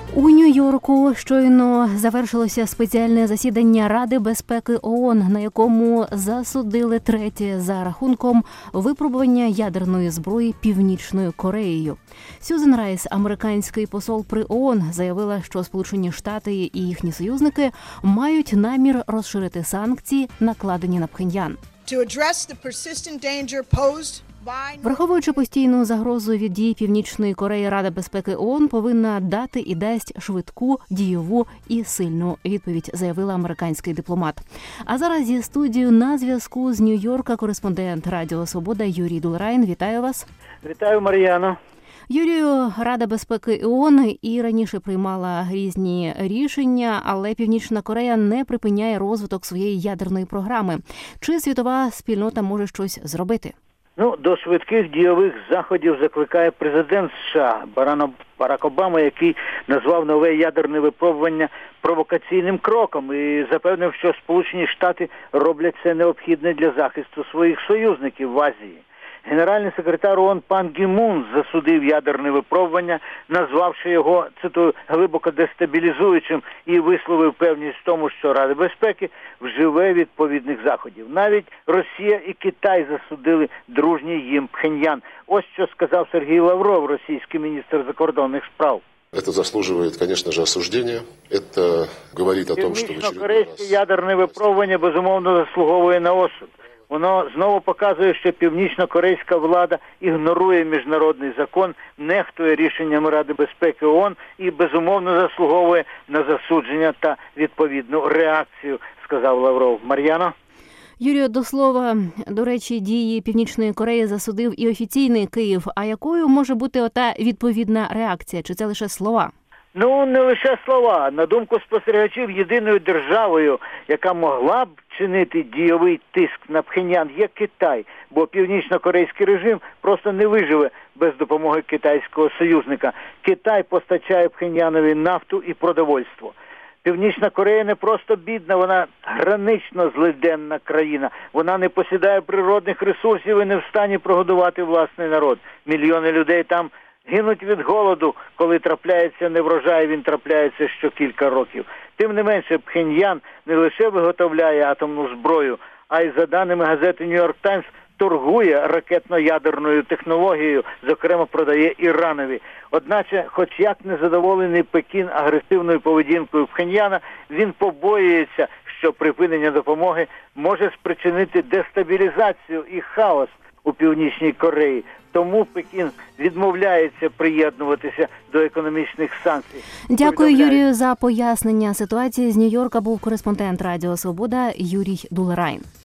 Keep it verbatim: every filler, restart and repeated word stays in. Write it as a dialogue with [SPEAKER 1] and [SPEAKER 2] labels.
[SPEAKER 1] У Нью-Йорку щойно завершилося спеціальне засідання Ради безпеки ООН, на якому засудили третє за рахунком випробування ядерної зброї Північною Кореєю. Сюзан Райс, американський посол при ООН, заявила, що Сполучені Штати і їхні союзники мають намір розширити санкції, накладені на Пхеньян. Враховуючи постійну загрозу від дій Північної Кореї, Рада безпеки ООН повинна дати і дасть швидку, дієву і сильну відповідь, заявила американський дипломат. А зараз зі студією на зв'язку з Нью-Йорка кореспондент Радіо Свобода Юрій Дулерайн. Вітаю вас.
[SPEAKER 2] Вітаю, Мар'яно.
[SPEAKER 1] Юрію, Рада безпеки ООН і раніше приймала різні рішення, але Північна Корея не припиняє розвиток своєї ядерної програми. Чи світова спільнота може щось зробити?
[SPEAKER 2] Ну, до швидких дієвих заходів закликає президент США Барак Обама, який назвав нове ядерне випробування провокаційним кроком і запевнив, що Сполучені Штати роблять це необхідне для захисту своїх союзників в Азії. Генеральний секретар ООН Пан Гі Мун засудив ядерне випробування, назвавши його, цитую, глибоко дестабілізуючим і висловив певність в тому, що Рада безпеки вживе відповідних заходів. Навіть Росія і Китай засудили дружній їм Пхеньян. Ось що сказав Сергій Лавров, російський міністр закордонних справ.
[SPEAKER 3] Это заслуживает, конечно же, осуждения. Это говорит о том, что в очередной раз...
[SPEAKER 2] Північно-корейське ядерне випробування, безумовно, заслуговує на осуд. Воно знову показує, що північно-корейська влада ігнорує міжнародний закон, нехтує рішеннями Ради безпеки ООН і, безумовно, заслуговує на засудження та відповідну реакцію, сказав Лавров. Мар'яно?
[SPEAKER 1] Юрію, до слова, до речі, дії Північної Кореї засудив і офіційний Київ. А якою може бути ота відповідна реакція? Чи це лише слова?
[SPEAKER 2] Ну, не лише слова. На думку спостерігачів, єдиною державою, яка могла б чинити дійовий тиск на Пхеньян, є Китай, бо північно-корейський режим просто не виживе без допомоги китайського союзника. Китай постачає Пхеньянові нафту і продовольство. Північна Корея не просто бідна, вона гранично злиденна країна. Вона не посідає природних ресурсів і не в стані прогодувати власний народ. Мільйони людей там гинуть від голоду, коли трапляється неврожай, він трапляється що кілька років. Тим не менше, Пхеньян не лише виготовляє атомну зброю, а й, за даними газети «Нью-Йорк Таймс», торгує ракетно-ядерною технологією, зокрема продає Іранові. Одначе, хоч як незадоволений Пекін агресивною поведінкою Пхеньяна, він побоюється, що припинення допомоги може спричинити дестабілізацію і хаос у Північній Кореї. Тому Пекін відмовляється приєднуватися до економічних санкцій.
[SPEAKER 1] Дякую, Юрію, за пояснення ситуації. З Нью-Йорка був кореспондент Радіо Свобода Юрій Дулерайн.